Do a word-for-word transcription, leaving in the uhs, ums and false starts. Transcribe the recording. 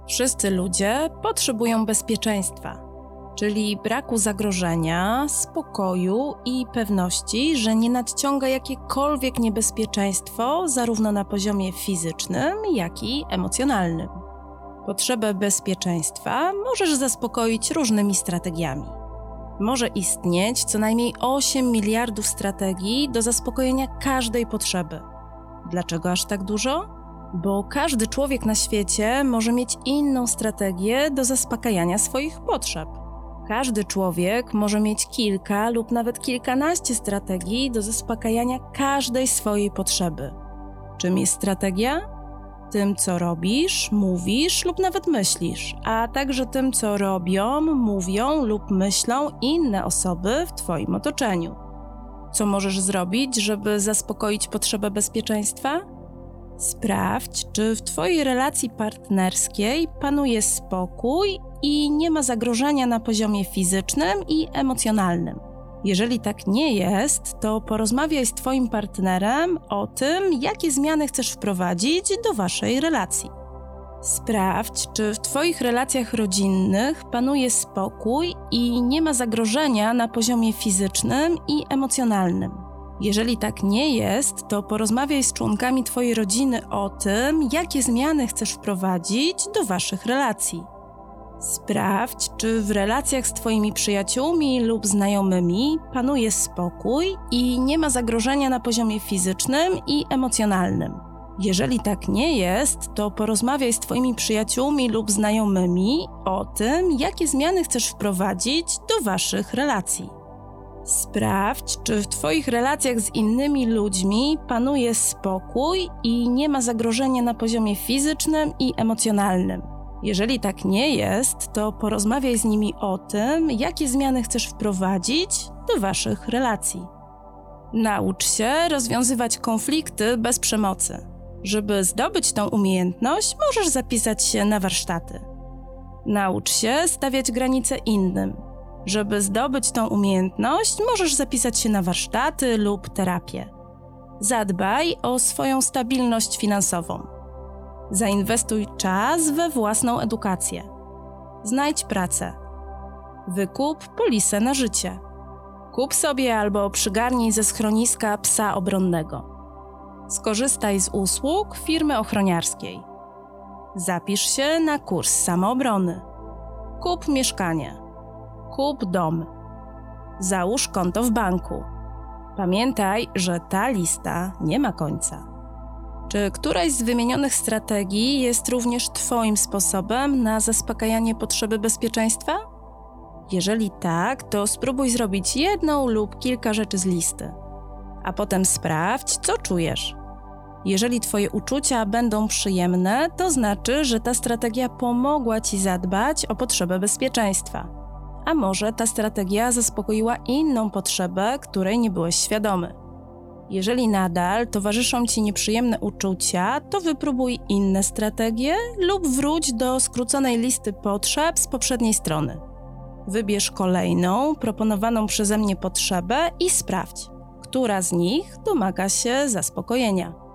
Wszyscy ludzie potrzebują bezpieczeństwa, czyli braku zagrożenia, spokoju i pewności, że nie nadciąga jakiekolwiek niebezpieczeństwo zarówno na poziomie fizycznym, jak i emocjonalnym. Potrzebę bezpieczeństwa możesz zaspokoić różnymi strategiami. Może istnieć co najmniej osiem miliardów strategii do zaspokojenia każdej potrzeby. Dlaczego aż tak dużo? Bo każdy człowiek na świecie może mieć inną strategię do zaspokajania swoich potrzeb. Każdy człowiek może mieć kilka lub nawet kilkanaście strategii do zaspokajania każdej swojej potrzeby. Czym jest strategia? Tym, co robisz, mówisz lub nawet myślisz, a także tym, co robią, mówią lub myślą inne osoby w Twoim otoczeniu. Co możesz zrobić, żeby zaspokoić potrzebę bezpieczeństwa? Sprawdź, czy w Twojej relacji partnerskiej panuje spokój i nie ma zagrożenia na poziomie fizycznym i emocjonalnym. Jeżeli tak nie jest, to porozmawiaj z Twoim partnerem o tym, jakie zmiany chcesz wprowadzić do Waszej relacji. Sprawdź, czy w Twoich relacjach rodzinnych panuje spokój i nie ma zagrożenia na poziomie fizycznym i emocjonalnym. Jeżeli tak nie jest, to porozmawiaj z członkami Twojej rodziny o tym, jakie zmiany chcesz wprowadzić do Waszych relacji. Sprawdź, czy w relacjach z Twoimi przyjaciółmi lub znajomymi panuje spokój i nie ma zagrożenia na poziomie fizycznym i emocjonalnym. Jeżeli tak nie jest, to porozmawiaj z Twoimi przyjaciółmi lub znajomymi o tym, jakie zmiany chcesz wprowadzić do Waszych relacji. Sprawdź, czy w Twoich relacjach z innymi ludźmi panuje spokój i nie ma zagrożenia na poziomie fizycznym i emocjonalnym. Jeżeli tak nie jest, to porozmawiaj z nimi o tym, jakie zmiany chcesz wprowadzić do Waszych relacji. Naucz się rozwiązywać konflikty bez przemocy. Żeby zdobyć tą umiejętność, możesz zapisać się na warsztaty. Naucz się stawiać granice innym. Żeby zdobyć tą umiejętność, możesz zapisać się na warsztaty lub terapię. Zadbaj o swoją stabilność finansową. Zainwestuj czas we własną edukację. Znajdź pracę. Wykup polisę na życie. Kup sobie albo przygarnij ze schroniska psa obronnego. Skorzystaj z usług firmy ochroniarskiej. Zapisz się na kurs samoobrony. Kup mieszkanie. Kup dom. Załóż konto w banku. Pamiętaj, że ta lista nie ma końca. Czy któraś z wymienionych strategii jest również Twoim sposobem na zaspokajanie potrzeby bezpieczeństwa? Jeżeli tak, to spróbuj zrobić jedną lub kilka rzeczy z listy, a potem sprawdź, co czujesz. Jeżeli Twoje uczucia będą przyjemne, to znaczy, że ta strategia pomogła Ci zadbać o potrzebę bezpieczeństwa. A może ta strategia zaspokoiła inną potrzebę, której nie byłeś świadomy. Jeżeli nadal towarzyszą Ci nieprzyjemne uczucia, to wypróbuj inne strategie lub wróć do skróconej listy potrzeb z poprzedniej strony. Wybierz kolejną, proponowaną przeze mnie potrzebę i sprawdź, która z nich domaga się zaspokojenia.